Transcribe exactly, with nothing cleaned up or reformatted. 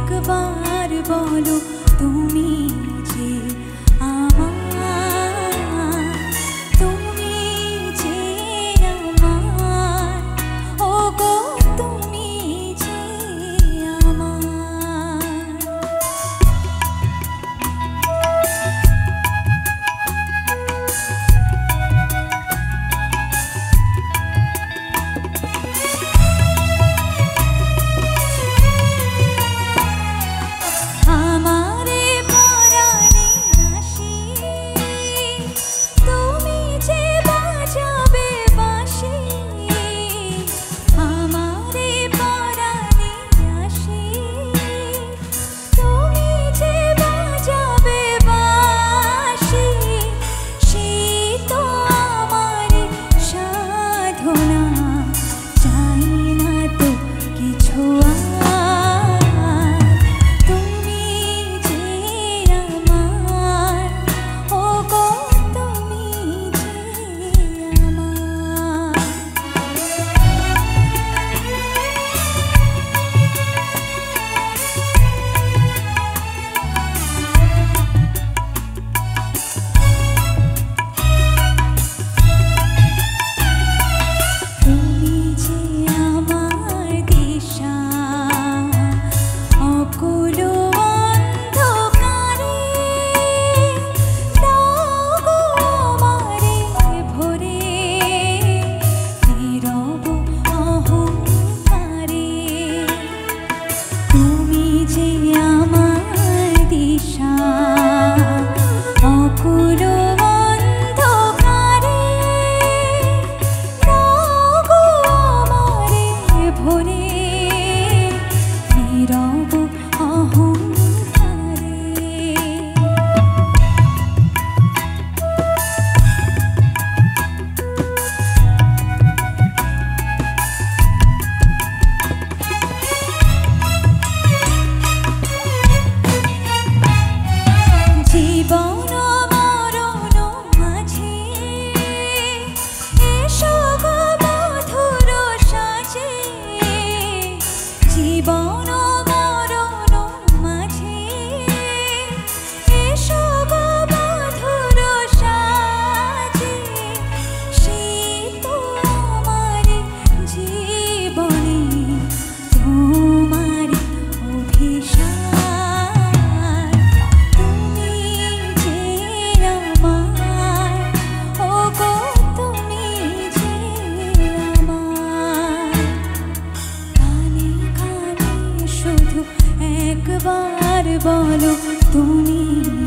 একবার বলো তুমি যে আমার, তুমি যে আমার, ওগো তুমি যে আমার। আমারে পরাণে আসি, তুমি যে বাজাবে বাঁশি। আমারে পরাণে আসি, তুমি যে বাজাবে বাঁশি। সে তো আমার সাধনা, চাই না তো কিছু আর। তুমি যে আমার, ওগো তুমি যে আমার। তুমি যে আমার দিশা, অকুল অন্ধকারে দাও গো আমারে ভরে, নীরব অহংকারে। তুমি যে আমার দিশা, অকুল অন্ধকারে দাও গো আমারে ভরে, নীরব অহংকারে। জীবন মরণ মাঝে এসো গো মধুর সাজে। জীবন মরণ মাঝে এসো গো মধুর সাজে। সে তো আমার জীবনে তোমার অভিশাপ। তুমি যে আমার, ওগো তুমি যে আমার। কানে কানে শুধু একবার বলো তুমি